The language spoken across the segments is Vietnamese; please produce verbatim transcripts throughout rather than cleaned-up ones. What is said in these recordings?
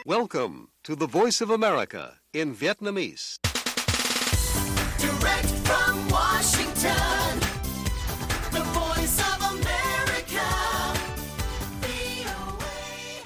Welcome to the Voice of America in Vietnamese. Direct from Washington, the Voice of America, vê o a.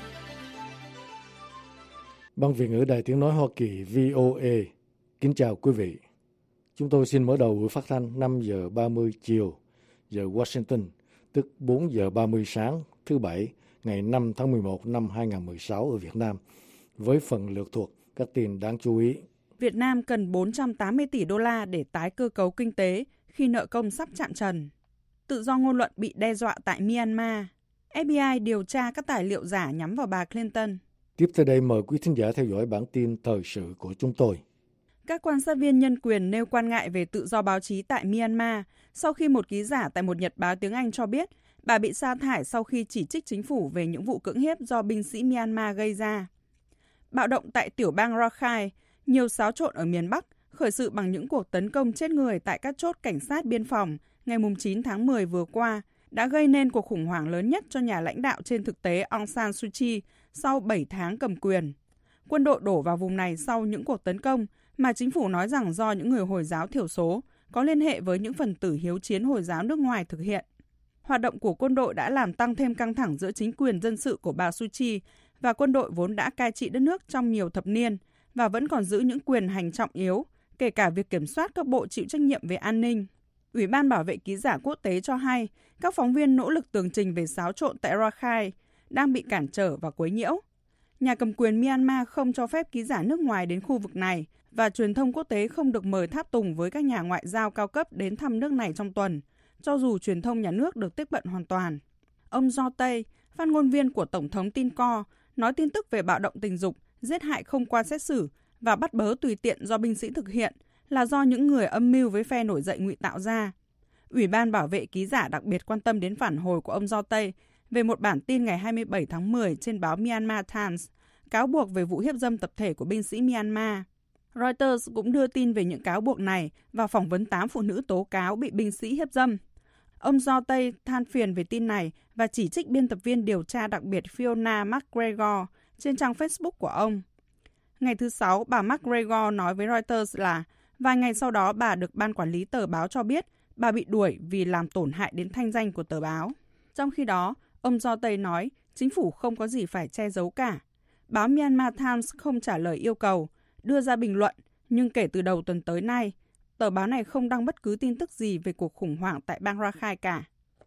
Ban Việt ngữ Đài Tiếng Nói Hoa Kỳ vê o a kính chào quý vị. Chúng tôi xin mở đầu buổi phát thanh năm giờ ba mươi chiều giờ Washington, tức bốn giờ ba mươi sáng thứ Bảy ngày năm tháng mười một năm hai nghìn không trăm mười sáu ở Việt Nam, với phần lược thuộc các tin đáng chú ý. Việt Nam cần bốn trăm tám mươi tỷ đô la để tái cơ cấu kinh tế khi nợ công sắp chạm trần. Tự do ngôn luận bị đe dọa tại Myanmar. ép bê i điều tra các tài liệu giả nhắm vào bà Clinton. Tiếp theo đây mời quý thính giả theo dõi bản tin thời sự của chúng tôi. Các quan sát viên nhân quyền nêu quan ngại về tự do báo chí tại Myanmar sau khi một ký giả tại một nhật báo tiếng Anh cho biết bà bị sa thải sau khi chỉ trích chính phủ về những vụ cưỡng hiếp do binh sĩ Myanmar gây ra. Bạo động tại tiểu bang Rakhine, nhiều xáo trộn ở miền Bắc, khởi sự bằng những cuộc tấn công chết người tại các chốt cảnh sát biên phòng ngày chín tháng mười vừa qua, đã gây nên cuộc khủng hoảng lớn nhất cho nhà lãnh đạo trên thực tế Aung San Suu Kyi sau bảy tháng cầm quyền. Quân đội đổ vào vùng này sau những cuộc tấn công mà chính phủ nói rằng do những người Hồi giáo thiểu số có liên hệ với những phần tử hiếu chiến Hồi giáo nước ngoài thực hiện. Hoạt động của quân đội đã làm tăng thêm căng thẳng giữa chính quyền dân sự của bà Suu Kyi và quân đội vốn đã cai trị đất nước trong nhiều thập niên và vẫn còn giữ những quyền hành trọng yếu, kể cả việc kiểm soát các bộ chịu trách nhiệm về an ninh. Ủy ban bảo vệ ký giả quốc tế cho hay các phóng viên nỗ lực tường trình về xáo trộn tại Rakhine đang bị cản trở và quấy nhiễu. Nhà cầm quyền Myanmar không cho phép ký giả nước ngoài đến khu vực này và truyền thông quốc tế không được mời tháp tùng với các nhà ngoại giao cao cấp đến thăm nước này trong tuần, cho dù truyền thông nhà nước được tiếp cận hoàn toàn. Ông Jo Tae, phát ngôn viên của Tổng thống Tin Co, nói tin tức về bạo động tình dục, giết hại không qua xét xử và bắt bớ tùy tiện do binh sĩ thực hiện là do những người âm mưu với phe nổi dậy ngụy tạo ra. Ủy ban bảo vệ ký giả đặc biệt quan tâm đến phản hồi của ông Jo Tae về một bản tin ngày hai mươi bảy tháng mười trên báo Myanmar Times, cáo buộc về vụ hiếp dâm tập thể của binh sĩ Myanmar. Reuters cũng đưa tin về những cáo buộc này và phỏng vấn tám phụ nữ tố cáo bị binh sĩ hiếp dâm. Ông Jo Tae than phiền về tin này và chỉ trích biên tập viên điều tra đặc biệt Fiona McGregor trên trang Facebook của ông. Ngày thứ Sáu, bà McGregor nói với Reuters là vài ngày sau đó bà được ban quản lý tờ báo cho biết bà bị đuổi vì làm tổn hại đến thanh danh của tờ báo. Trong khi đó, ông Jo Tae nói chính phủ không có gì phải che giấu cả. Báo Myanmar Times không trả lời yêu cầu đưa ra bình luận, nhưng kể từ đầu tuần tới nay, tờ báo này không đăng bất cứ tin tức gì về cuộc khủng hoảng tại bang Rakhine cả.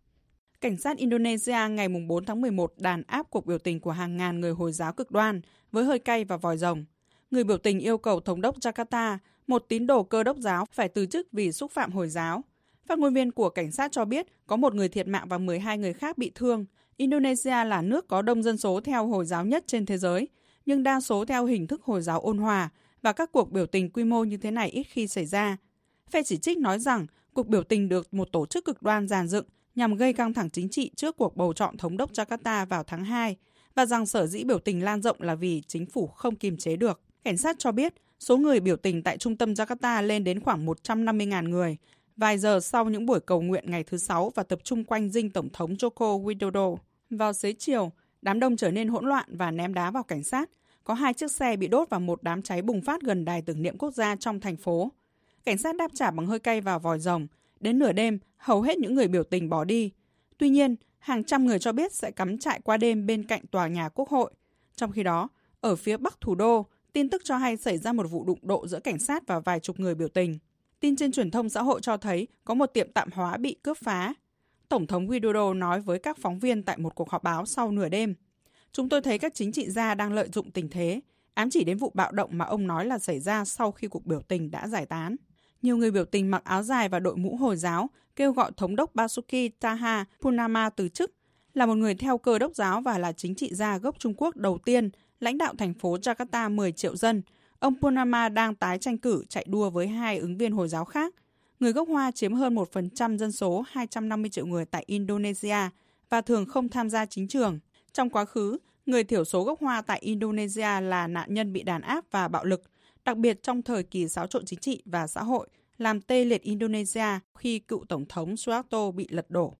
Cảnh sát Indonesia ngày bốn tháng mười một đàn áp cuộc biểu tình của hàng ngàn người Hồi giáo cực đoan với hơi cay và vòi rồng. Người biểu tình yêu cầu thống đốc Jakarta, một tín đồ Cơ đốc giáo, phải từ chức vì xúc phạm Hồi giáo. Phát ngôn viên của cảnh sát cho biết có một người thiệt mạng và mười hai người khác bị thương. Indonesia là nước có đông dân số theo Hồi giáo nhất trên thế giới, nhưng đa số theo hình thức Hồi giáo ôn hòa và các cuộc biểu tình quy mô như thế này ít khi xảy ra. Phe chỉ trích nói rằng cuộc biểu tình được một tổ chức cực đoan dàn dựng nhằm gây căng thẳng chính trị trước cuộc bầu chọn thống đốc Jakarta vào tháng hai và rằng sở dĩ biểu tình lan rộng là vì chính phủ không kiềm chế được. Cảnh sát cho biết số người biểu tình tại trung tâm Jakarta lên đến khoảng một trăm năm mươi nghìn người, vài giờ sau những buổi cầu nguyện ngày thứ Sáu và tập trung quanh dinh Tổng thống Joko Widodo. Vào xế chiều, đám đông trở nên hỗn loạn và ném đá vào cảnh sát. Có hai chiếc xe bị đốt và một đám cháy bùng phát gần đài tưởng niệm quốc gia trong thành phố. Cảnh sát đáp trả bằng hơi cay và vòi rồng. Đến nửa đêm, hầu hết những người biểu tình bỏ đi. Tuy nhiên, hàng trăm người cho biết sẽ cắm trại qua đêm bên cạnh tòa nhà Quốc hội. Trong khi đó, ở phía bắc thủ đô, tin tức cho hay xảy ra một vụ đụng độ giữa cảnh sát và vài chục người biểu tình. Tin trên truyền thông xã hội cho thấy có một tiệm tạp hóa bị cướp phá. Tổng thống Widodo nói với các phóng viên tại một cuộc họp báo sau nửa đêm. Chúng tôi thấy các chính trị gia đang lợi dụng tình thế, ám chỉ đến vụ bạo động mà ông nói là xảy ra sau khi cuộc biểu tình đã giải tán. Nhiều người biểu tình mặc áo dài và đội mũ Hồi giáo kêu gọi thống đốc Basuki Taha Purnama từ chức, là một người theo Cơ đốc giáo và là chính trị gia gốc Trung Quốc đầu tiên lãnh đạo thành phố Jakarta mười triệu dân. Ông Purnama đang tái tranh cử chạy đua với hai ứng viên Hồi giáo khác. Người gốc Hoa chiếm hơn một phần trăm dân số hai trăm năm mươi triệu người tại Indonesia và thường không tham gia chính trường. Trong quá khứ, người thiểu số gốc Hoa tại Indonesia là nạn nhân bị đàn áp và bạo lực, đặc biệt trong thời kỳ xáo trộn chính trị và xã hội, làm tê liệt Indonesia khi cựu Tổng thống Suharto bị lật đổ.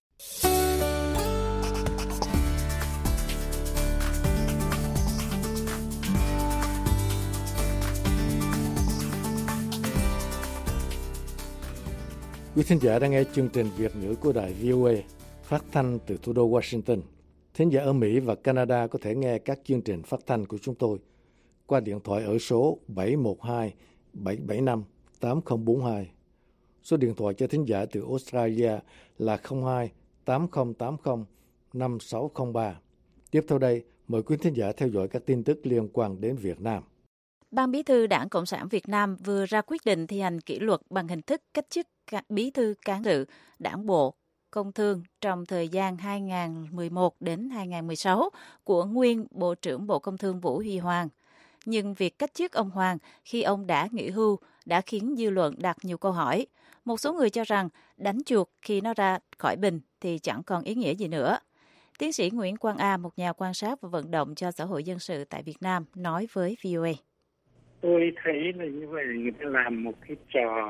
Quý thính giả đang nghe chương trình Việt ngữ của đài vê o a phát thanh từ thủ đô Washington. Thính giả ở Mỹ và Canada có thể nghe các chương trình phát thanh của chúng tôi qua điện thoại ở số bảy một hai bảy bảy năm tám không bốn hai. Số điện thoại cho thính giả từ Australia là không hai tám không tám không năm sáu không ba. Tiếp theo đây, mời quý thính giả theo dõi các tin tức liên quan đến Việt Nam. Ban Bí thư Đảng Cộng sản Việt Nam vừa ra quyết định thi hành kỷ luật bằng hình thức cách chức Bí thư Cán sự Đảng bộ Công Thương trong thời gian hai nghìn không trăm mười một đến hai nghìn không trăm mười sáu của nguyên Bộ trưởng Bộ Công Thương Vũ Huy Hoàng. Nhưng việc cách chức ông Hoàng khi ông đã nghỉ hưu đã khiến dư luận đặt nhiều câu hỏi. Một số người cho rằng đánh chuột khi nó ra khỏi bình thì chẳng còn ý nghĩa gì nữa. Tiến sĩ Nguyễn Quang A, một nhà quan sát và vận động cho xã hội dân sự tại Việt Nam, nói với vê o a. Tôi thấy là như vậy, người ta làm một cái trò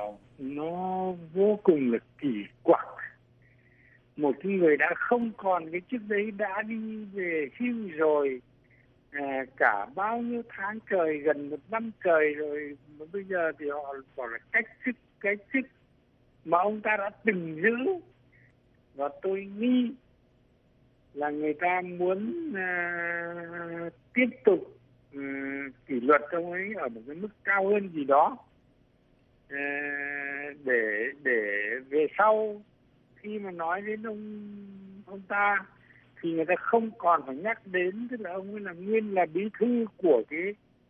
nó vô cùng là kỳ quặc. Một cái người đã không còn cái chức đấy, đã đi về hưu rồi, à, cả bao nhiêu tháng trời, gần một năm trời rồi, mà bây giờ thì họ bảo là cách chức, cách chức mà ông ta đã từng giữ. Và tôi nghĩ là người ta muốn à, tiếp tục à, kỷ luật ông ấy ở một cái mức cao hơn gì đó, à, để để về sau khi mà nói đến ông ông ta thì người ta không còn phải nhắc đến, tức là ông ấy là nguyên là bí thư của cái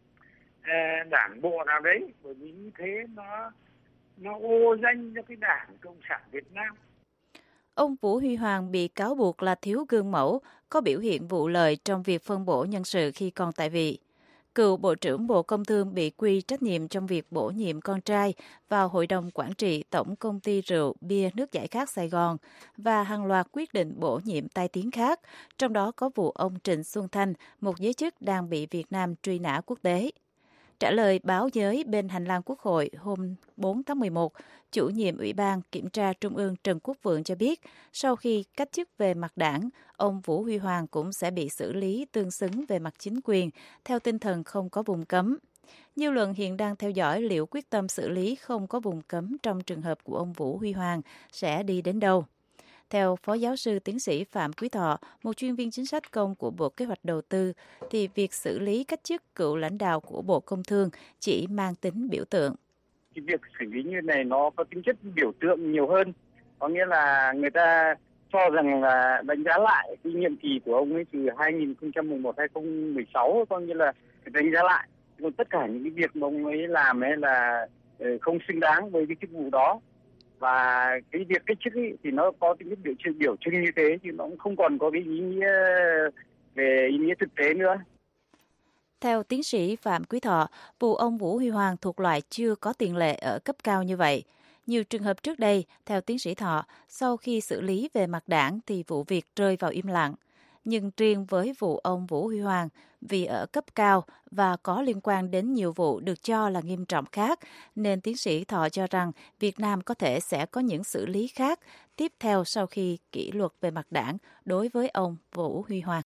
à, đảng bộ nào đấy, bởi vì như thế nó nó ô danh cho cái Đảng Cộng sản Việt Nam. Ông Vũ Huy Hoàng bị cáo buộc là thiếu gương mẫu, có biểu hiện vụ lợi trong việc phân bổ nhân sự khi còn tại vị. Cựu Bộ trưởng Bộ Công Thương bị quy trách nhiệm trong việc bổ nhiệm con trai vào Hội đồng Quản trị Tổng Công ty Rượu, Bia, Nước giải khát Sài Gòn và hàng loạt quyết định bổ nhiệm tai tiếng khác, trong đó có vụ ông Trịnh Xuân Thanh, một giới chức đang bị Việt Nam truy nã quốc tế. Trả lời báo giới bên hành lang Quốc hội hôm bốn tháng mười một, chủ nhiệm Ủy ban Kiểm tra Trung ương Trần Quốc Vượng cho biết, sau khi cách chức về mặt đảng, ông Vũ Huy Hoàng cũng sẽ bị xử lý tương xứng về mặt chính quyền, theo tinh thần không có vùng cấm. Dư luận hiện đang theo dõi liệu quyết tâm xử lý không có vùng cấm trong trường hợp của ông Vũ Huy Hoàng sẽ đi đến đâu. Theo Phó Giáo sư Tiến sĩ Phạm Quý Thọ, một chuyên viên chính sách công của Bộ Kế hoạch Đầu tư, thì việc xử lý cách chức cựu lãnh đạo của Bộ Công Thương chỉ mang tính biểu tượng. Cái việc xử lý như này nó có tính chất biểu tượng nhiều hơn. Có nghĩa là người ta cho rằng là đánh giá lại cái nhiệm kỳ của ông ấy từ hai nghìn không trăm mười một đến hai nghìn không trăm mười sáu, có nghĩa là đánh giá lại. Còn tất cả những cái việc mà ông ấy làm ấy là không xứng đáng với cái chức vụ đó. Và cái việc cách chức ấy, thì nó có tính biểu trưng biểu trưng như thế, chứ nó cũng không còn có cái ý nghĩa về ý nghĩa thực tế nữa. Theo tiến sĩ Phạm Quý Thọ, vụ ông Vũ Huy Hoàng thuộc loại chưa có tiền lệ ở cấp cao như vậy. Nhiều trường hợp trước đây, theo tiến sĩ Thọ, sau khi xử lý về mặt đảng thì vụ việc rơi vào im lặng. Nhưng riêng với vụ ông Vũ Huy Hoàng, vì ở cấp cao và có liên quan đến nhiều vụ được cho là nghiêm trọng khác, nên tiến sĩ Thọ cho rằng Việt Nam có thể sẽ có những xử lý khác tiếp theo sau khi kỷ luật về mặt đảng đối với ông Vũ Huy Hoàng.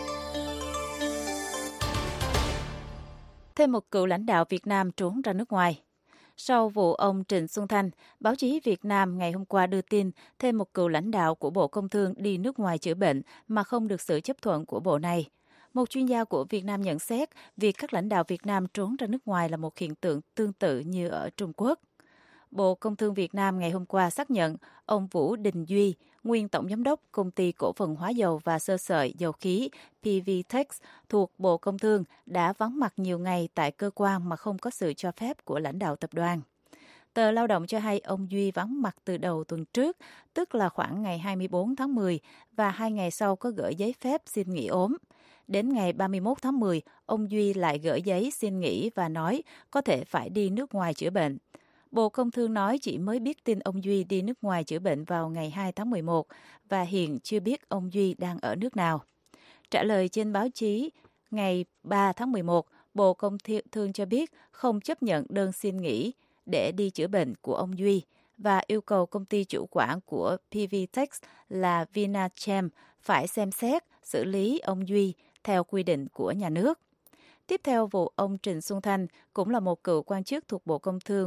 Thêm một cựu lãnh đạo Việt Nam trốn ra nước ngoài. Sau vụ ông Trịnh Xuân Thanh, báo chí Việt Nam ngày hôm qua đưa tin thêm một cựu lãnh đạo của Bộ Công Thương đi nước ngoài chữa bệnh mà không được sự chấp thuận của bộ này. Một chuyên gia của Việt Nam nhận xét việc các lãnh đạo Việt Nam trốn ra nước ngoài là một hiện tượng tương tự như ở Trung Quốc. Bộ Công Thương Việt Nam ngày hôm qua xác nhận ông Vũ Đình Duy, nguyên tổng giám đốc Công ty Cổ phần Hóa dầu và Sơ sợi Dầu khí pê vê Tex thuộc Bộ Công Thương đã vắng mặt nhiều ngày tại cơ quan mà không có sự cho phép của lãnh đạo tập đoàn. Tờ Lao động cho hay ông Duy vắng mặt từ đầu tuần trước, tức là khoảng ngày hai mươi bốn tháng mười, và hai ngày sau có gửi giấy phép xin nghỉ ốm. Đến ngày ba mươi mốt tháng mười, ông Duy lại gửi giấy xin nghỉ và nói có thể phải đi nước ngoài chữa bệnh. Bộ Công Thương nói chỉ mới biết tin ông Duy đi nước ngoài chữa bệnh vào ngày hai tháng mười một và hiện chưa biết ông Duy đang ở nước nào. Trả lời trên báo chí ngày ba tháng mười một, Bộ Công Thương cho biết không chấp nhận đơn xin nghỉ để đi chữa bệnh của ông Duy và yêu cầu công ty chủ quản của pê vê Tex là Vinachem phải xem xét xử lý ông Duy theo quy định của nhà nước. Tiếp theo vụ ông Trịnh Xuân Thanh cũng là một cựu quan chức thuộc Bộ Công Thương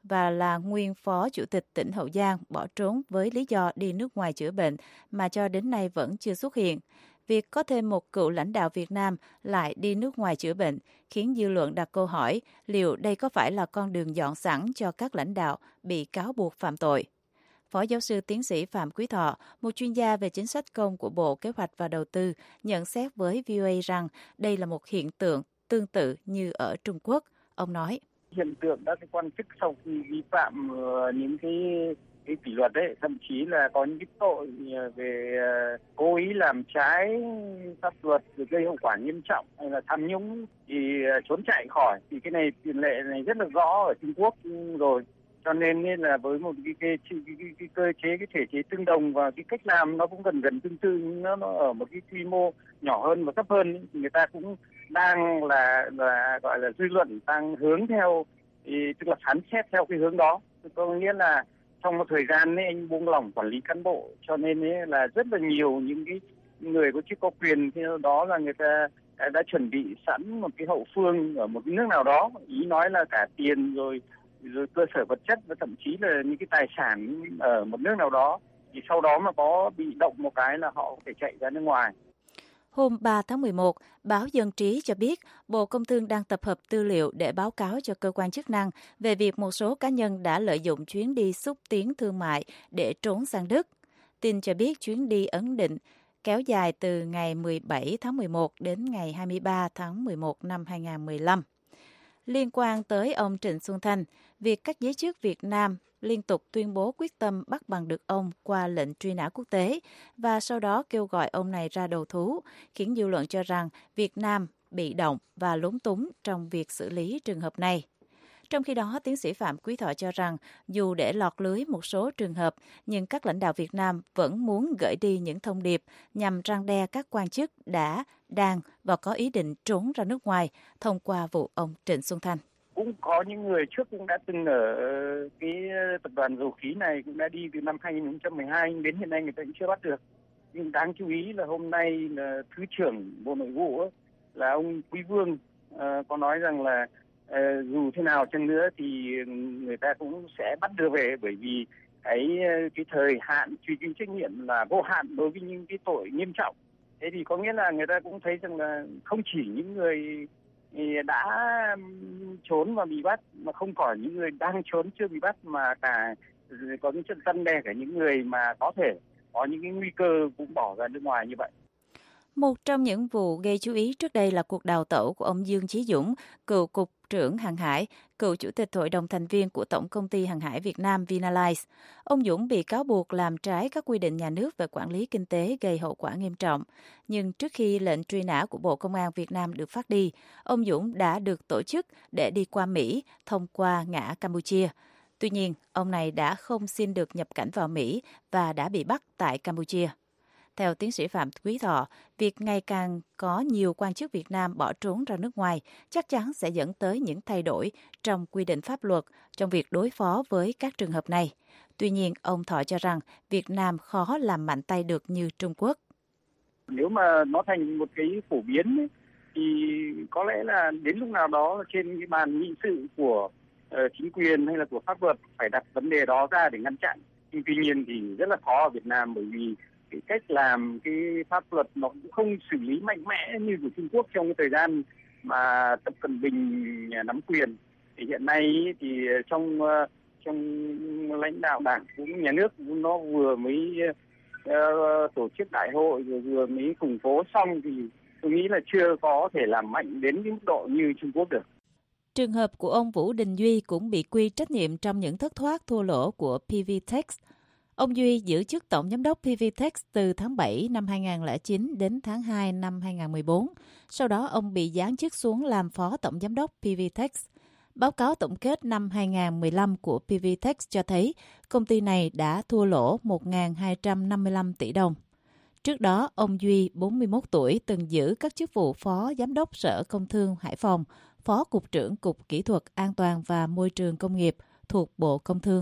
và là nguyên Phó Chủ tịch tỉnh Hậu Giang bỏ trốn với lý do đi nước ngoài chữa bệnh mà cho đến nay vẫn chưa xuất hiện. Việc có thêm một cựu lãnh đạo Việt Nam lại đi nước ngoài chữa bệnh khiến dư luận đặt câu hỏi liệu đây có phải là con đường dọn sẵn cho các lãnh đạo bị cáo buộc phạm tội. Phó giáo sư tiến sĩ Phạm Quý Thọ, một chuyên gia về chính sách công của Bộ Kế hoạch và Đầu tư, nhận xét với vê o a rằng đây là một hiện tượng tương tự như ở Trung Quốc. Ông nói, hiện tượng các cái quan chức sau khi vi phạm uh, những cái cái kỷ luật đấy, thậm chí là có những cái tội về uh, cố ý làm trái pháp luật rồi gây hậu quả nghiêm trọng hay là tham nhũng thì uh, trốn chạy khỏi, thì cái này tiền lệ này rất là rõ ở Trung Quốc rồi. Cho nên là với một cái, cái, cái, cái, cái cơ chế, cái thể chế tương đồng và cái cách làm nó cũng gần gần tương tự, nó, nó ở một cái quy mô nhỏ hơn và thấp hơn, thì người ta cũng đang là, là gọi là dư luận đang hướng theo, thì, tức là phán xét theo cái hướng đó. Có nghĩa là trong một thời gian ấy, anh buông lỏng quản lý cán bộ, cho nên ấy là rất là nhiều những cái người có chức có quyền, thì đó là người ta đã chuẩn bị sẵn một cái hậu phương ở một cái nước nào đó, ý nói là cả tiền rồi rồi cơ sở vật chất và thậm chí là những cái tài sản ở một nước nào đó, thì sau đó mà có bị động một cái là họ có thể chạy ra nước ngoài. Hôm ba tháng mười một, báo Dân trí cho biết Bộ Công Thương đang tập hợp tư liệu để báo cáo cho cơ quan chức năng về việc một số cá nhân đã lợi dụng chuyến đi xúc tiến thương mại để trốn sang Đức. Tin cho biết chuyến đi ấn định kéo dài từ ngày mười bảy tháng mười một đến ngày hai mươi ba tháng mười một năm hai nghìn không trăm mười lăm. Liên quan tới ông Trịnh Xuân Thanh, việc các giới chức Việt Nam liên tục tuyên bố quyết tâm bắt bằng được ông qua lệnh truy nã quốc tế và sau đó kêu gọi ông này ra đầu thú, khiến dư luận cho rằng Việt Nam bị động và lúng túng trong việc xử lý trường hợp này. Trong khi đó, tiến sĩ Phạm Quý Thọ cho rằng dù để lọt lưới một số trường hợp, nhưng các lãnh đạo Việt Nam vẫn muốn gửi đi những thông điệp nhằm răn đe các quan chức đã, đang và có ý định trốn ra nước ngoài thông qua vụ ông Trịnh Xuân Thanh. Cũng có những người trước cũng đã từng ở cái tập đoàn dầu khí này, cũng đã đi từ năm hai nghìn không trăm mười hai đến hiện nay người ta cũng chưa bắt được. Nhưng đáng chú ý là hôm nay là Thứ trưởng Bộ Nội vụ ấy, là ông Quý Vương uh, có nói rằng là uh, dù thế nào chăng nữa thì người ta cũng sẽ bắt đưa về, bởi vì cái cái thời hạn truy cứu trách nhiệm là vô hạn đối với những cái tội nghiêm trọng. Thế thì có nghĩa là người ta cũng thấy rằng là không chỉ những người đã trốn và bị bắt, mà không có những người đang trốn chưa bị bắt, mà cả có những trận răn đe cả những người mà có thể có những cái nguy cơ cũng bỏ ra nước ngoài như vậy. Một trong những vụ gây chú ý trước đây là cuộc đào tẩu của ông Dương Chí Dũng, cựu Cục trưởng Hàng hải, cựu Chủ tịch Hội đồng thành viên của Tổng Công ty Hàng hải Việt Nam Vinalines. Ông Dũng bị cáo buộc làm trái các quy định nhà nước về quản lý kinh tế gây hậu quả nghiêm trọng. Nhưng trước khi lệnh truy nã của Bộ Công an Việt Nam được phát đi, ông Dũng đã được tổ chức để đi qua Mỹ thông qua ngã Campuchia. Tuy nhiên, ông này đã không xin được nhập cảnh vào Mỹ và đã bị bắt tại Campuchia. Theo tiến sĩ Phạm Quý Thọ, việc ngày càng có nhiều quan chức Việt Nam bỏ trốn ra nước ngoài chắc chắn sẽ dẫn tới những thay đổi trong quy định pháp luật trong việc đối phó với các trường hợp này. Tuy nhiên, ông Thọ cho rằng Việt Nam khó làm mạnh tay được như Trung Quốc. Nếu mà nó thành một cái phổ biến ấy, thì có lẽ là đến lúc nào đó trên cái bàn nghị sự của uh, chính quyền hay là của pháp luật phải đặt vấn đề đó ra để ngăn chặn. Nhưng tuy nhiên thì rất là khó ở Việt Nam, bởi vì cái cách làm cái pháp luật nó cũng không xử lý mạnh mẽ như của Trung Quốc trong cái thời gian mà Tập Cận Bình nắm quyền. Thì hiện nay thì trong trong lãnh đạo đảng cũng nhà nước cũng nó vừa mới uh, tổ chức đại hội rồi vừa mới củng cố xong, thì tôi nghĩ là chưa có thể làm mạnh đến cái mức độ như Trung Quốc được. Trường hợp của ông Vũ Đình Duy cũng bị quy trách nhiệm trong những thất thoát thua lỗ của pê vê Tex. Ông Duy giữ chức Tổng Giám đốc pê vê Tex từ tháng bảy năm hai nghìn không trăm lẻ chín đến tháng hai năm hai nghìn không trăm mười bốn. Sau đó, ông bị giáng chức xuống làm Phó Tổng Giám đốc pê vê Tex. Báo cáo tổng kết năm hai nghìn không trăm mười lăm của pê vê Tex cho thấy công ty này đã thua lỗ một nghìn hai trăm năm mươi lăm tỷ đồng. Trước đó, ông Duy, bốn mươi mốt tuổi, từng giữ các chức vụ Phó Giám đốc Sở Công Thương Hải Phòng, Phó Cục trưởng Cục Kỹ thuật An toàn và Môi trường Công nghiệp thuộc Bộ Công Thương.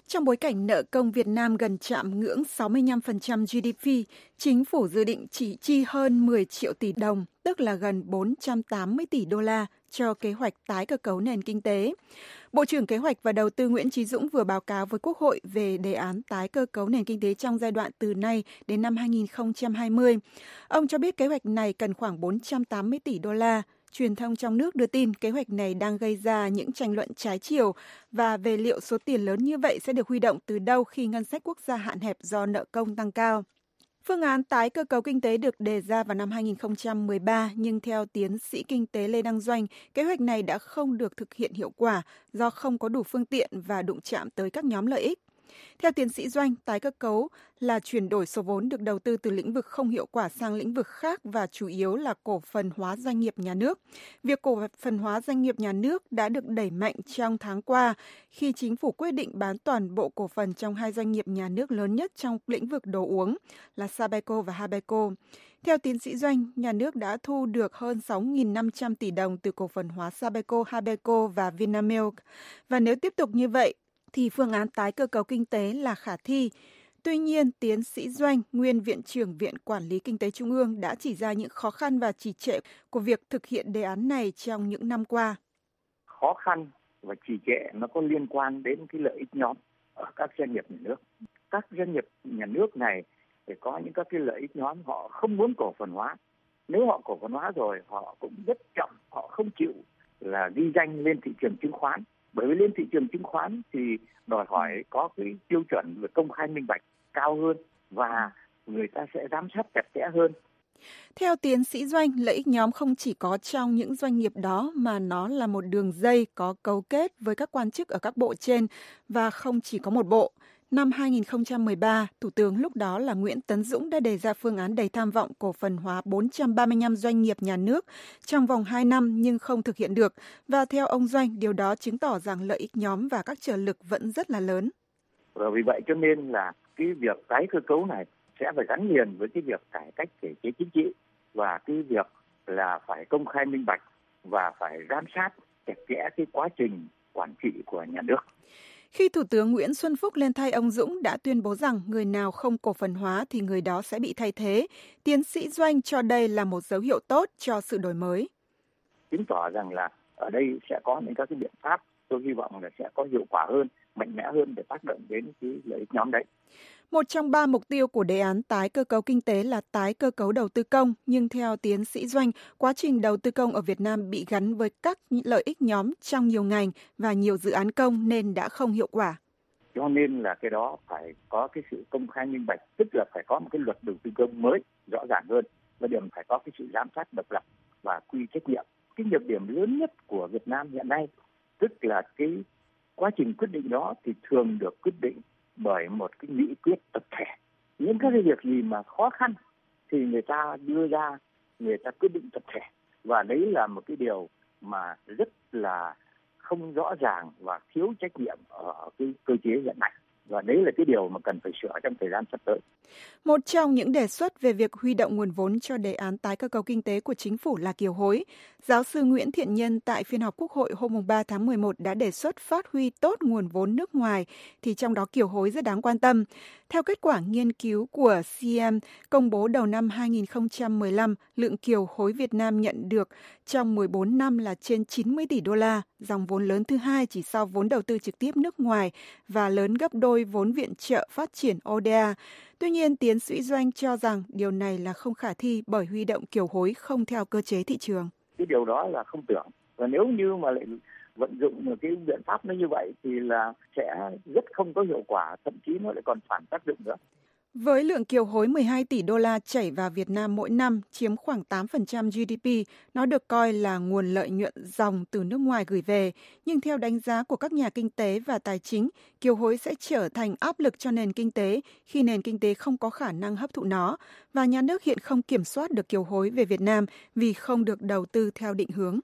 Trong bối cảnh nợ công Việt Nam gần chạm ngưỡng sáu mươi lăm phần trăm giê đê pê, chính phủ dự định chỉ chi hơn mười triệu tỷ đồng, tức là gần bốn trăm tám mươi tỷ đô la cho kế hoạch tái cơ cấu nền kinh tế. Bộ trưởng Kế hoạch và Đầu tư Nguyễn Chí Dũng vừa báo cáo với Quốc hội về đề án tái cơ cấu nền kinh tế trong giai đoạn từ nay đến năm hai nghìn không trăm hai mươi. Ông cho biết kế hoạch này cần khoảng bốn trăm tám mươi tỷ đô la. Truyền thông trong nước đưa tin kế hoạch này đang gây ra những tranh luận trái chiều và về liệu số tiền lớn như vậy sẽ được huy động từ đâu khi ngân sách quốc gia hạn hẹp do nợ công tăng cao. Phương án tái cơ cấu kinh tế được đề ra vào năm hai nghìn không trăm mười ba, nhưng theo tiến sĩ kinh tế Lê Đăng Doanh, kế hoạch này đã không được thực hiện hiệu quả do không có đủ phương tiện và đụng chạm tới các nhóm lợi ích. Theo tiến sĩ Doanh, tái cơ cấu là chuyển đổi số vốn được đầu tư từ lĩnh vực không hiệu quả sang lĩnh vực khác và chủ yếu là cổ phần hóa doanh nghiệp nhà nước. Việc cổ phần hóa doanh nghiệp nhà nước đã được đẩy mạnh trong tháng qua khi chính phủ quyết định bán toàn bộ cổ phần trong hai doanh nghiệp nhà nước lớn nhất trong lĩnh vực đồ uống là Sabeco và Habeco. Theo tiến sĩ Doanh, nhà nước đã thu được hơn sáu nghìn năm trăm tỷ đồng từ cổ phần hóa Sabeco, Habeco và Vinamilk. Và nếu tiếp tục như vậy, thì phương án tái cơ cấu kinh tế là khả thi. Tuy nhiên, tiến sĩ Doanh, nguyên Viện trưởng Viện Quản lý Kinh tế Trung ương đã chỉ ra những khó khăn và trì trệ của việc thực hiện đề án này trong những năm qua. Khó khăn và trì trệ nó có liên quan đến cái lợi ích nhóm ở các doanh nghiệp nhà nước. Các doanh nghiệp nhà nước này thì có những các cái lợi ích nhóm họ không muốn cổ phần hóa. Nếu họ cổ phần hóa rồi, họ cũng rất chậm, họ không chịu là ghi danh lên thị trường chứng khoán. Bởi vì lên thị trường chứng khoán thì đòi hỏi có cái tiêu chuẩn về công khai minh bạch cao hơn và người ta sẽ giám sát chặt chẽ hơn. Theo tiến sĩ Doanh, lợi ích nhóm không chỉ có trong những doanh nghiệp đó mà nó là một đường dây có cấu kết với các quan chức ở các bộ trên và không chỉ có một bộ. Năm hai nghìn không trăm mười ba, Thủ tướng lúc đó là Nguyễn Tấn Dũng đã đề ra phương án đầy tham vọng cổ phần hóa bốn trăm ba mươi lăm doanh nghiệp nhà nước trong vòng hai năm nhưng không thực hiện được. Và theo ông Doanh, điều đó chứng tỏ rằng lợi ích nhóm và các trợ lực vẫn rất là lớn. Và vì vậy cho nên là cái việc tái cơ cấu này sẽ phải gắn liền với cái việc cải cách thể chế chính trị và cái việc là phải công khai minh bạch và phải giám sát chặt chẽ cái quá trình quản trị của nhà nước. Khi Thủ tướng Nguyễn Xuân Phúc lên thay ông Dũng đã tuyên bố rằng người nào không cổ phần hóa thì người đó sẽ bị thay thế, tiến sĩ Doanh cho đây là một dấu hiệu tốt cho sự đổi mới. Chứng tỏ rằng là ở đây sẽ có những các cái biện pháp, tôi hy vọng là sẽ có hiệu quả hơn, mạnh mẽ hơn để tác động đến cái lợi ích nhóm đấy. Một trong ba mục tiêu của đề án tái cơ cấu kinh tế là tái cơ cấu đầu tư công, nhưng theo tiến sĩ Doanh, quá trình đầu tư công ở Việt Nam bị gắn với các lợi ích nhóm trong nhiều ngành và nhiều dự án công nên đã không hiệu quả. Cho nên là cái đó phải có cái sự công khai minh bạch, tức là phải có một cái luật đầu tư công mới rõ ràng hơn và điểm phải có cái sự giám sát độc lập và quy trách nhiệm. Cái nhược điểm lớn nhất của Việt Nam hiện nay tức là cái quá trình quyết định đó thì thường được quyết định bởi một cái nghị quyết tập thể. Những cái việc gì mà khó khăn thì người ta đưa ra, người ta quyết định tập thể. Và đấy là một cái điều mà rất là không rõ ràng và thiếu trách nhiệm ở cái cơ chế hiện nay. Và đấy là cái điều mà cần phải sửa trong thời gian sắp tới. Một trong những đề xuất về việc huy động nguồn vốn cho đề án tái cơ cấu kinh tế của chính phủ là kiều hối. Giáo sư Nguyễn Thiện Nhân tại phiên họp Quốc hội hôm ba tháng mười một đã đề xuất phát huy tốt nguồn vốn nước ngoài, thì trong đó kiều hối rất đáng quan tâm. Theo kết quả nghiên cứu của xê em công bố đầu năm hai nghìn không trăm mười lăm, lượng kiều hối Việt Nam nhận được trong mười bốn năm là trên chín mươi tỷ đô la, dòng vốn lớn thứ hai chỉ sau vốn đầu tư trực tiếp nước ngoài và lớn gấp đôi vốn viện trợ phát triển o đê a. Tuy nhiên, tiến sĩ Doanh cho rằng điều này là không khả thi bởi huy động kiều hối không theo cơ chế thị trường. Cái điều đó là không tưởng. Và nếu như mà lại vận dụng một cái biện pháp nó như vậy thì là sẽ rất không có hiệu quả, thậm chí nó lại còn phản tác dụng nữa. Với lượng kiều hối mười hai tỷ đô la chảy vào Việt Nam mỗi năm, chiếm khoảng tám phần trăm giê đê pê, nó được coi là nguồn lợi nhuận ròng từ nước ngoài gửi về. Nhưng theo đánh giá của các nhà kinh tế và tài chính, kiều hối sẽ trở thành áp lực cho nền kinh tế khi nền kinh tế không có khả năng hấp thụ nó, và nhà nước hiện không kiểm soát được kiều hối về Việt Nam vì không được đầu tư theo định hướng.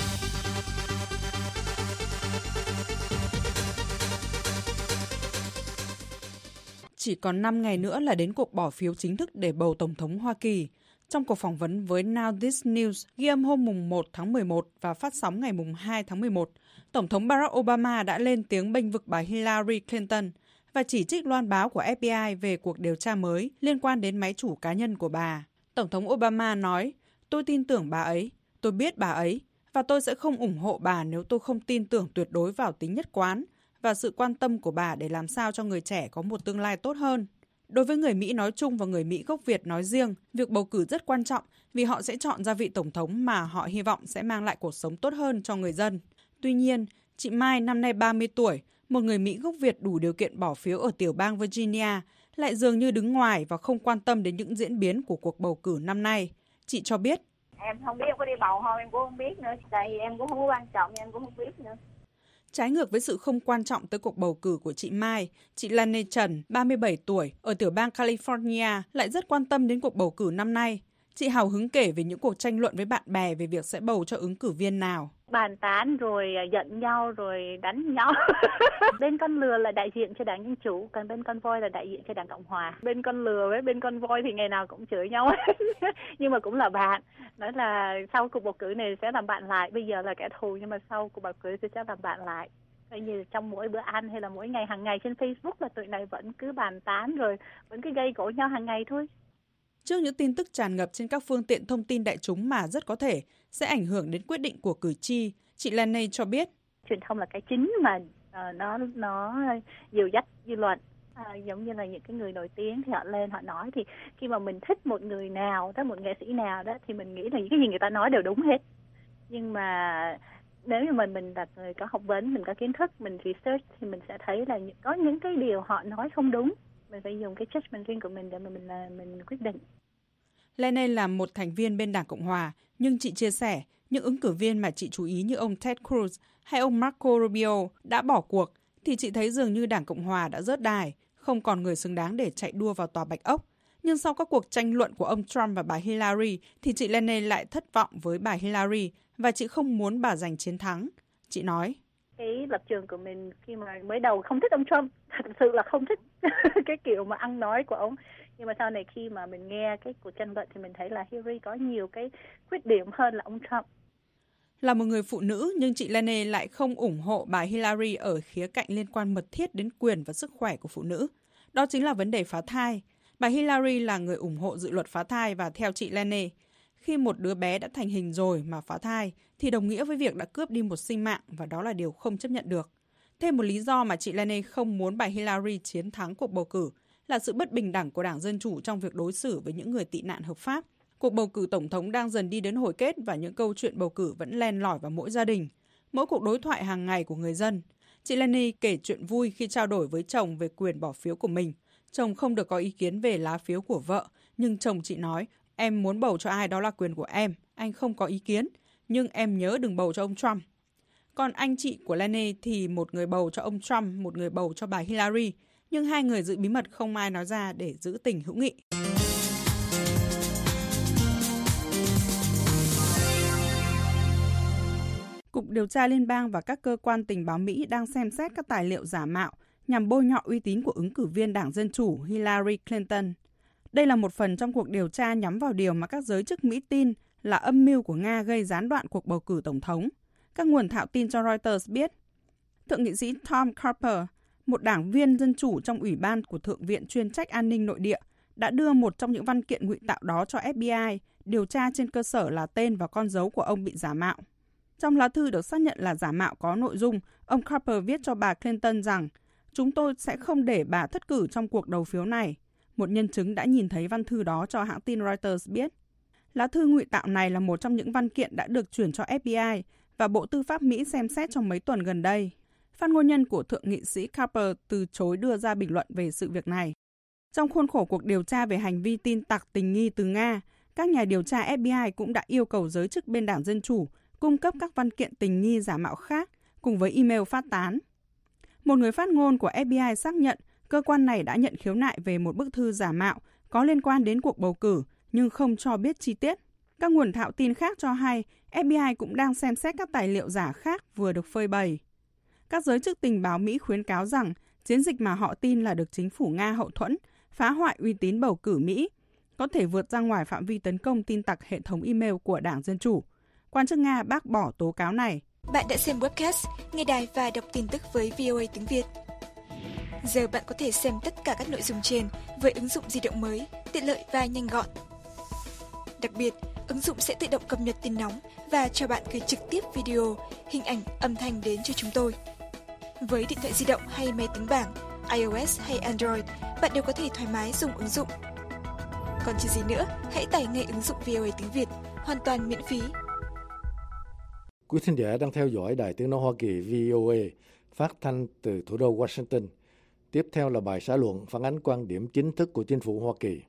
Chỉ còn năm ngày nữa là đến cuộc bỏ phiếu chính thức để bầu Tổng thống Hoa Kỳ. Trong cuộc phỏng vấn với Now This News, ghi âm hôm mùng một tháng mười một và phát sóng ngày mùng hai tháng mười một, Tổng thống Barack Obama đã lên tiếng bênh vực bà Hillary Clinton. và chỉ trích loan báo của ép bê i về cuộc điều tra mới liên quan đến máy chủ cá nhân của bà. Tổng thống Obama nói, tôi tin tưởng bà ấy, tôi biết bà ấy, và tôi sẽ không ủng hộ bà nếu tôi không tin tưởng tuyệt đối vào tính nhất quán và sự quan tâm của bà để làm sao cho người trẻ có một tương lai tốt hơn. Đối với người Mỹ nói chung và người Mỹ gốc Việt nói riêng, việc bầu cử rất quan trọng vì họ sẽ chọn ra vị tổng thống mà họ hy vọng sẽ mang lại cuộc sống tốt hơn cho người dân. Tuy nhiên, chị Mai năm nay ba mươi tuổi, một người Mỹ gốc Việt đủ điều kiện bỏ phiếu ở tiểu bang Virginia, lại dường như đứng ngoài và không quan tâm đến những diễn biến của cuộc bầu cử năm nay. Chị cho biết, em không biết em có đi bầu không, em cũng không biết nữa, tại vì em cũng không quan trọng, em cũng không biết nữa. Trái ngược với sự không quan trọng tới cuộc bầu cử của chị Mai, chị Lane Trần, ba mươi bảy tuổi, ở tiểu bang California, lại rất quan tâm đến cuộc bầu cử năm nay. Chị hào hứng kể về những cuộc tranh luận với bạn bè về việc sẽ bầu cho ứng cử viên nào. Bàn tán rồi giận nhau rồi đánh nhau. Bên con lừa là đại diện cho đảng Dân Chủ, còn bên con voi là đại diện cho đảng Cộng Hòa. Bên con lừa với bên con voi thì ngày nào cũng chửi nhau, nhưng mà cũng là bạn. Nói là sau cuộc bầu cử này sẽ làm bạn lại, bây giờ là kẻ thù nhưng mà sau cuộc bầu cử sẽ làm bạn lại. Coi như trong mỗi bữa ăn hay là mỗi ngày hàng ngày trên Facebook là tụi này vẫn cứ bàn tán rồi vẫn cứ gây gổ nhau hàng ngày thôi. Trước những tin tức tràn ngập trên các phương tiện thông tin đại chúng mà rất có thể sẽ ảnh hưởng đến quyết định của cử tri, chị Lane cho biết. Truyền thông là cái chính mà uh, nó nó dìu dắt dư luận. À, giống như là những cái người nổi tiếng thì họ lên họ nói, thì khi mà mình thích một người nào đó, một nghệ sĩ nào đó thì mình nghĩ là những cái gì người ta nói đều đúng hết. Nhưng mà nếu như mình mình là người có học vấn, mình có kiến thức, mình research thì mình sẽ thấy là có những cái điều họ nói không đúng. Mình phải dùng cái judgment riêng của mình để mà mình là mình quyết định. Lane là một thành viên bên Đảng Cộng Hòa, nhưng chị chia sẻ những ứng cử viên mà chị chú ý như ông Ted Cruz hay ông Marco Rubio đã bỏ cuộc, thì chị thấy dường như Đảng Cộng Hòa đã rớt đài, không còn người xứng đáng để chạy đua vào Tòa Bạch Ốc. Nhưng sau các cuộc tranh luận của ông Trump và bà Hillary, thì chị Lane lại thất vọng với bà Hillary và chị không muốn bà giành chiến thắng. Chị nói, cái lập trường của mình khi mà mới đầu không thích ông Trump, thật sự là không thích cái kiểu mà ăn nói của ông. Nhưng mà sau này khi mà mình nghe cái cuộc tranh luận thì mình thấy là Hillary có nhiều cái khuyết điểm hơn là ông Trump. Là một người phụ nữ, nhưng chị Lane lại không ủng hộ bà Hillary ở khía cạnh liên quan mật thiết đến quyền và sức khỏe của phụ nữ. Đó chính là vấn đề phá thai. Bà Hillary là người ủng hộ dự luật phá thai và theo chị Lane, khi một đứa bé đã thành hình rồi mà phá thai thì đồng nghĩa với việc đã cướp đi một sinh mạng và đó là điều không chấp nhận được. Thêm một lý do mà chị Lane không muốn bà Hillary chiến thắng cuộc bầu cử là sự bất bình đẳng của Đảng Dân Chủ trong việc đối xử với những người tị nạn hợp pháp. Cuộc bầu cử tổng thống đang dần đi đến hồi kết và những câu chuyện bầu cử vẫn len lỏi vào mỗi gia đình, mỗi cuộc đối thoại hàng ngày của người dân. Chị Lane kể chuyện vui khi trao đổi với chồng về quyền bỏ phiếu của mình. Chồng không được có ý kiến về lá phiếu của vợ, nhưng chồng chị nói, em muốn bầu cho ai đó là quyền của em, anh không có ý kiến, nhưng em nhớ đừng bầu cho ông Trump. Còn anh chị của Lane thì một người bầu cho ông Trump, một người bầu cho bà Hillary, nhưng hai người giữ bí mật không ai nói ra để giữ tình hữu nghị. Cục Điều tra Liên bang và các cơ quan tình báo Mỹ đang xem xét các tài liệu giả mạo nhằm bôi nhọ uy tín của ứng cử viên Đảng Dân Chủ Hillary Clinton. Đây là một phần trong cuộc điều tra nhắm vào điều mà các giới chức Mỹ tin là âm mưu của Nga gây gián đoạn cuộc bầu cử tổng thống. Các nguồn thạo tin cho Reuters biết, Thượng nghị sĩ Tom Carper, một đảng viên Dân Chủ trong Ủy ban của Thượng viện chuyên trách an ninh nội địa, đã đưa một trong những văn kiện ngụy tạo đó cho ép bê i điều tra trên cơ sở là tên và con dấu của ông bị giả mạo. Trong lá thư được xác nhận là giả mạo có nội dung, ông Carper viết cho bà Clinton rằng chúng tôi sẽ không để bà thất cử trong cuộc đầu phiếu này. Một nhân chứng đã nhìn thấy văn thư đó cho hãng tin Reuters biết. Lá thư ngụy tạo này là một trong những văn kiện đã được chuyển cho ép bê i và Bộ Tư pháp Mỹ xem xét trong mấy tuần gần đây. Phát ngôn nhân của Thượng nghị sĩ Carper từ chối đưa ra bình luận về sự việc này. Trong khuôn khổ cuộc điều tra về hành vi tin tặc tình nghi từ Nga, các nhà điều tra ép bê i cũng đã yêu cầu giới chức bên Đảng Dân Chủ cung cấp các văn kiện tình nghi giả mạo khác cùng với email phát tán. Một người phát ngôn của ép bê i xác nhận cơ quan này đã nhận khiếu nại về một bức thư giả mạo có liên quan đến cuộc bầu cử nhưng không cho biết chi tiết. Các nguồn thạo tin khác cho hay ép bê i cũng đang xem xét các tài liệu giả khác vừa được phơi bày. Các giới chức tình báo Mỹ khuyến cáo rằng chiến dịch mà họ tin là được chính phủ Nga hậu thuẫn, phá hoại uy tín bầu cử Mỹ, có thể vượt ra ngoài phạm vi tấn công tin tặc hệ thống email của Đảng Dân Chủ. Quan chức Nga bác bỏ tố cáo này. Bạn đã xem webcast, nghe đài và đọc tin tức với vê o a tiếng Việt. Giờ bạn có thể xem tất cả các nội dung trên với ứng dụng di động mới, tiện lợi và nhanh gọn. Đặc biệt, ứng dụng sẽ tự động cập nhật tin nóng và cho bạn gửi trực tiếp video, hình ảnh, âm thanh đến cho chúng tôi. Với điện thoại di động hay máy tính bảng, iOS hay Android, bạn đều có thể thoải mái dùng ứng dụng. Còn chờ gì nữa, hãy tải ngay ứng dụng vê o a tiếng Việt, hoàn toàn miễn phí. Quý thính giả đang theo dõi Đài Tiếng Nói Hoa Kỳ vê o a, phát thanh từ thủ đô Washington. Tiếp theo là bài xã luận phản ánh quan điểm chính thức của chính phủ Hoa Kỳ.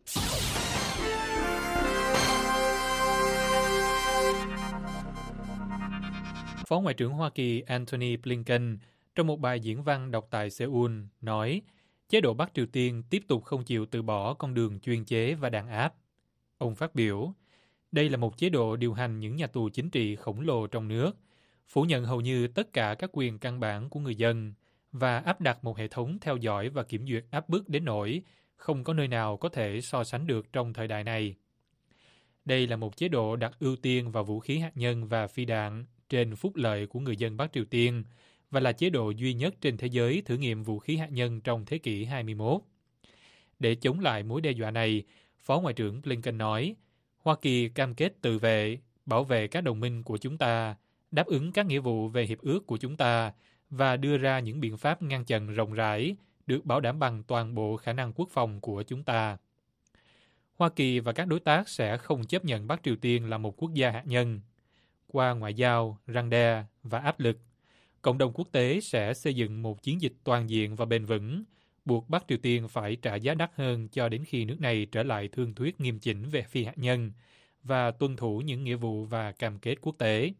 Phó Ngoại trưởng Hoa Kỳ Antony Blinken trong một bài diễn văn đọc tại Seoul nói chế độ Bắc Triều Tiên tiếp tục không chịu từ bỏ con đường chuyên chế và đàn áp. Ông phát biểu, đây là một chế độ điều hành những nhà tù chính trị khổng lồ trong nước, phủ nhận hầu như tất cả các quyền căn bản của người dân và áp đặt một hệ thống theo dõi và kiểm duyệt áp bức đến nỗi không có nơi nào có thể so sánh được trong thời đại này. Đây là một chế độ đặt ưu tiên vào vũ khí hạt nhân và phi đạn trên phúc lợi của người dân Bắc Triều Tiên và là chế độ duy nhất trên thế giới thử nghiệm vũ khí hạt nhân trong thế kỷ hai mươi mốt. Để chống lại mối đe dọa này, Phó Ngoại trưởng Blinken nói, Hoa Kỳ cam kết tự vệ, bảo vệ các đồng minh của chúng ta, đáp ứng các nghĩa vụ về hiệp ước của chúng ta và đưa ra những biện pháp ngăn chặn rộng rãi, được bảo đảm bằng toàn bộ khả năng quốc phòng của chúng ta. Hoa Kỳ và các đối tác sẽ không chấp nhận Bắc Triều Tiên là một quốc gia hạt nhân. Qua ngoại giao, răn đe và áp lực, cộng đồng quốc tế sẽ xây dựng một chiến dịch toàn diện và bền vững, buộc Bắc Triều Tiên phải trả giá đắt hơn cho đến khi nước này trở lại thương thuyết nghiêm chỉnh về phi hạt nhân và tuân thủ những nghĩa vụ và cam kết quốc tế.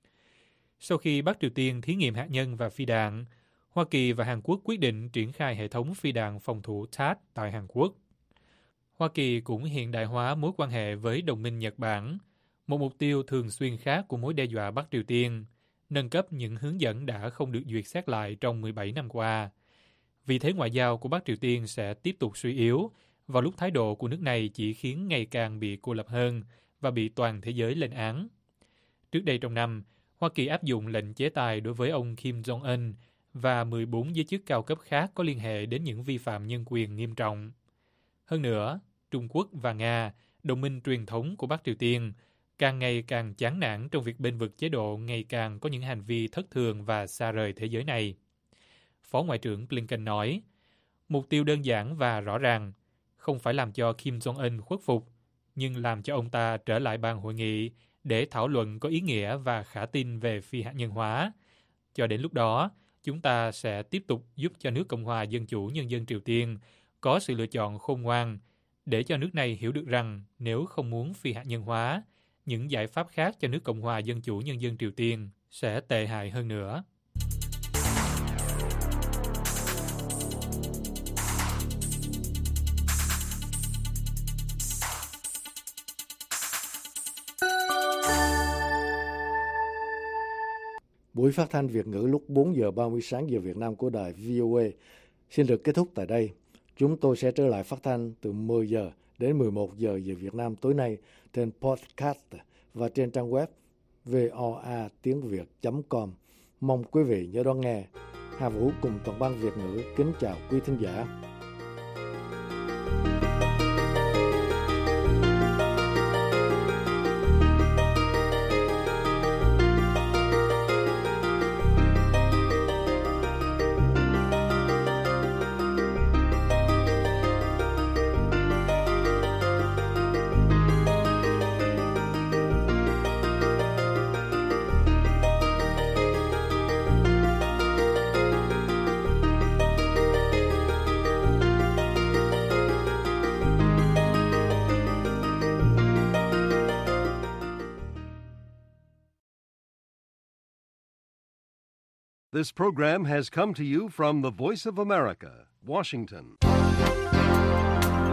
Sau khi Bắc Triều Tiên thí nghiệm hạt nhân và phi đạn, Hoa Kỳ và Hàn Quốc quyết định triển khai hệ thống phi đạn phòng thủ T A A D tại Hàn Quốc. Hoa Kỳ cũng hiện đại hóa mối quan hệ với đồng minh Nhật Bản, một mục tiêu thường xuyên khác của mối đe dọa Bắc Triều Tiên, nâng cấp những hướng dẫn đã không được duyệt xét lại trong mười bảy năm qua. Vị thế ngoại giao của Bắc Triều Tiên sẽ tiếp tục suy yếu, vào lúc thái độ của nước này chỉ khiến ngày càng bị cô lập hơn và bị toàn thế giới lên án. Trước đây trong năm, Hoa Kỳ áp dụng lệnh chế tài đối với ông Kim Jong-un và mười bốn giới chức cao cấp khác có liên hệ đến những vi phạm nhân quyền nghiêm trọng. Hơn nữa, Trung Quốc và Nga, đồng minh truyền thống của Bắc Triều Tiên, càng ngày càng chán nản trong việc bênh vực chế độ ngày càng có những hành vi thất thường và xa rời thế giới này. Phó Ngoại trưởng Blinken nói, mục tiêu đơn giản và rõ ràng, không phải làm cho Kim Jong-un khuất phục, nhưng làm cho ông ta trở lại bàn hội nghị để thảo luận có ý nghĩa và khả tin về phi hạt nhân hóa. Cho đến lúc đó, chúng ta sẽ tiếp tục giúp cho nước Cộng hòa Dân chủ Nhân dân Triều Tiên có sự lựa chọn khôn ngoan, để cho nước này hiểu được rằng nếu không muốn phi hạt nhân hóa, những giải pháp khác cho nước Cộng hòa Dân chủ Nhân dân Triều Tiên sẽ tệ hại hơn nữa. Buổi phát thanh Việt ngữ lúc bốn giờ ba mươi sáng giờ Việt Nam của đài vê o a xin được kết thúc tại đây. Chúng tôi sẽ trở lại phát thanh từ mười giờ đến mười một giờ giờ Việt Nam tối nay trên podcast và trên trang web voa tiếng việt chấm com. Mong quý vị nhớ đón nghe. Hà Vũ cùng toàn ban Việt ngữ kính chào quý thính giả. This program has come to you from the Voice of America, Washington.